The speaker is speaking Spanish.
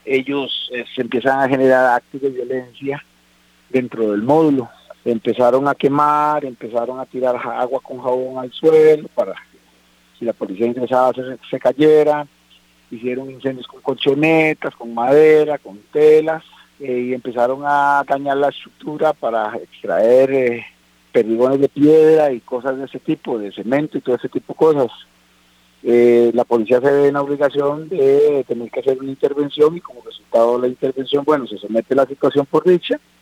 ellos se empiezan a generar actos de violencia dentro del módulo. Empezaron a quemar, empezaron a tirar agua con jabón al suelo para que si la policía ingresaba se cayera. Hicieron incendios con colchonetas, con madera, con telas, y empezaron a dañar la estructura para extraer perdigones de piedra y cosas de ese tipo, de cemento y todo ese tipo de cosas. La policía se ve en la obligación de tener que hacer una intervención y como resultado de la intervención, bueno, se somete la situación por dicha